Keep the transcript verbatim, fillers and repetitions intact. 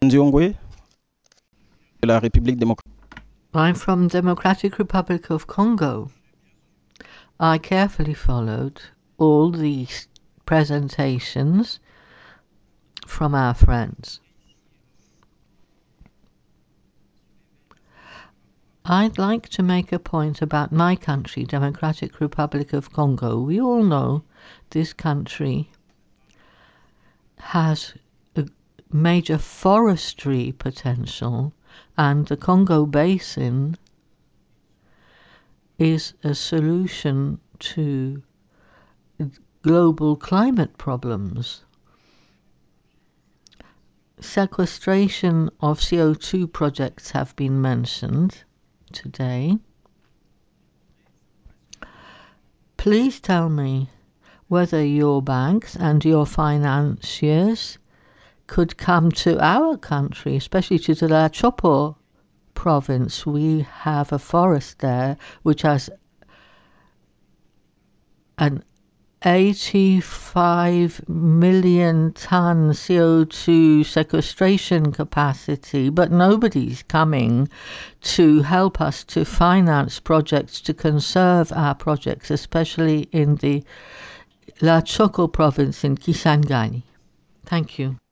Nziongwe, de la République démocratique. I'm from Democratic Republic of Congo. I carefully followed all these presentations from our friends. I'd like to make a point about my country, Democratic Republic of Congo. We all know this country has a major forestry potential, and the Congo Basin is a solution to global climate problems. Sequestration of C O two projects have been mentioned today. Please tell me whether your banks and your financiers could come to our country, especially to the La Chopo province. We have a forest there which has an eighty-five million ton C O two sequestration capacity, but nobody's coming to help us to finance projects to conserve our projects, especially in the La Choco province in Kisangani. Thank you.